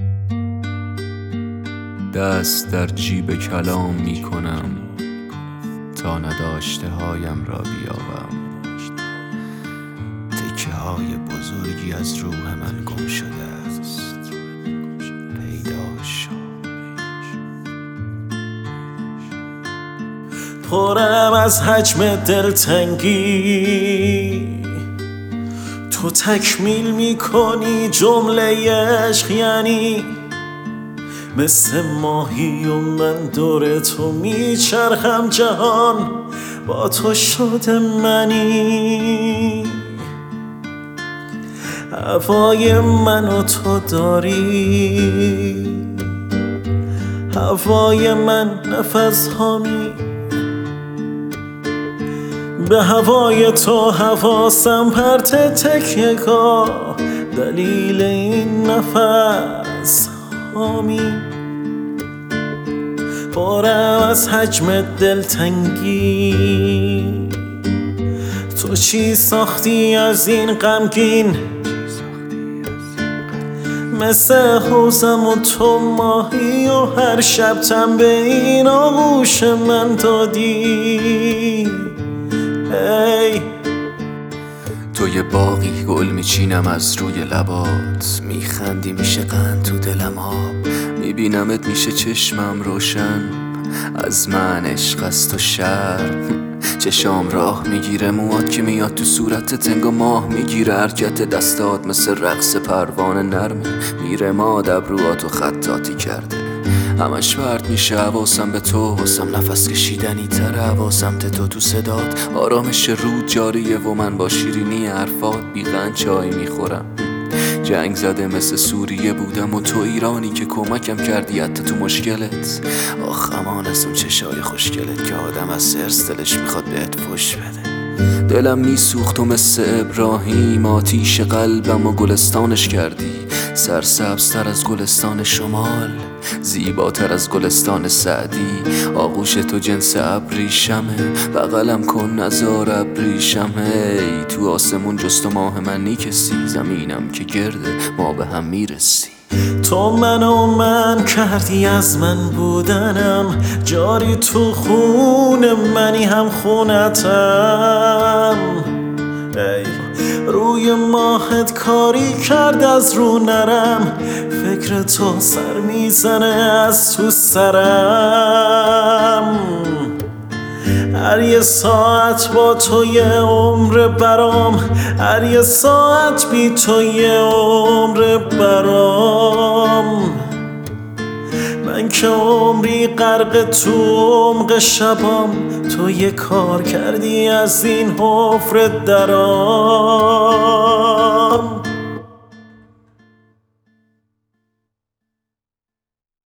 دست در جیب کلام می کنم تا نداشته هایم را بیابم. تکه های بزرگی از روح من گم شده است، پیدا شو. پرم از حجم دلتنگی، تو تکمیل میکنی جمله عشق، یعنی مثل ماهی و من دور تو میچرخم، جهان با تو شده منی. هوای منو تو داری، هوای من نفس هامی، به هوای تو حواسم پرت تکیه‌گاه، دلیل این نفس هامی. پرم از حجم دلتنگی، تو چی ساختی از این غمگین؟ مثل حوضم و تو ماهی و هر شب تن به این آغوش من دادی. ای تو یه باقی گل میچینم از روی لبات، میخندی میشه قند تو دلم ها، میبینمت میشه چشمم روشن، از من عشق از تو شرم. چشام راه میگیره، موات که میاد تو صورت تنگ و ماه میگیره، حرکت دستات مثل رقص پروانه نرمه، میره ماد ابروهاتو خطاطی کرده، همش پرت میشه حواسم به تو، واسم نفس کشیدنی تر حواسم تو صدات، آرامش رود جاریه و من با شیرینی حرفات بیغن چای میخورم. جنگ زده مثل سوریه بودم و تو ایرانی که کمکم کردی حتی تو مشکلت. آخ امان از اون چشای خوشگلت که آدم از سرس دلش میخواد بهت فش بده. دلم میسوخت و مثل ابراهیم آتیش قلبم و گلستانش کردی، سرسبزتر از گلستان شمال، زیباتر از گلستان سعدی. آغوش تو جنس ابریشمه، بغلم کن نزار ابریشمه. ای تو آسمون جست و ماه من نی کسی، زمینم که گرده ما به هم میرسی. تو من کردی از من بودنم، جاری تو خون منی هم خونتم. ای روی ماهت کاری کرد از رو نرم، فکر تو سر میزنه از تو سرم. هر یه ساعت با تو یه عمر برام، هر یه ساعت بی تو یه عمر برام. من که عمری غرق تو عمق شبام، تو یه کار کردی از این حفره درام.